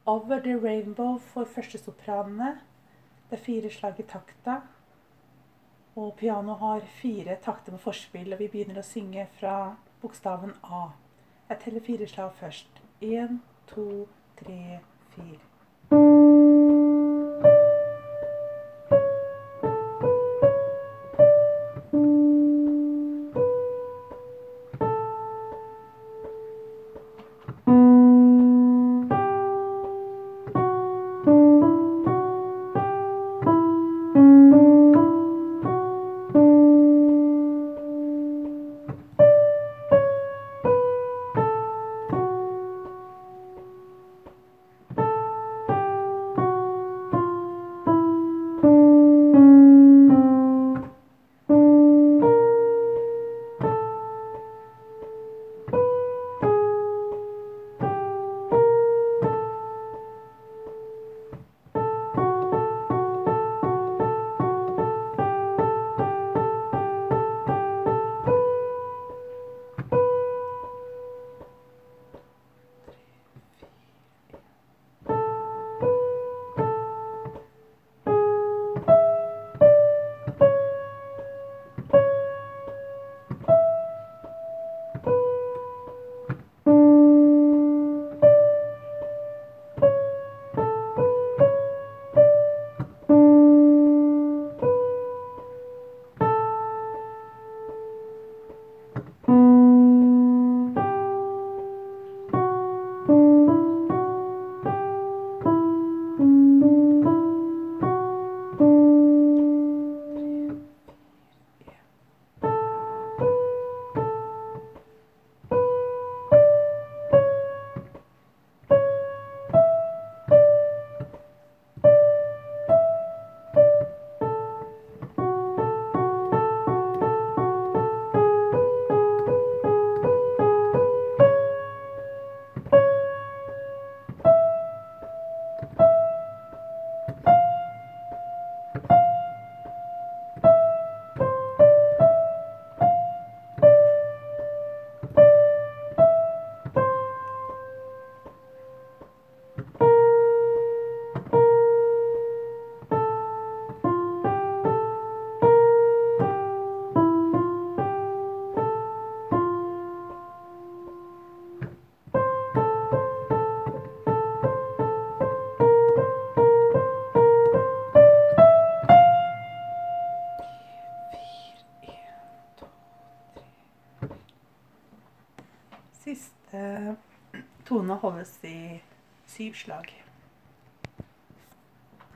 Over the Rainbow for første sopranene. Det er 4 slag i takta. Og piano har 4 takter med forspill, og vi begynner å synge fra bokstaven A. Jeg teller 4 slag først. 1, 2, 3, 4. Siste tone holdes i 7 slag.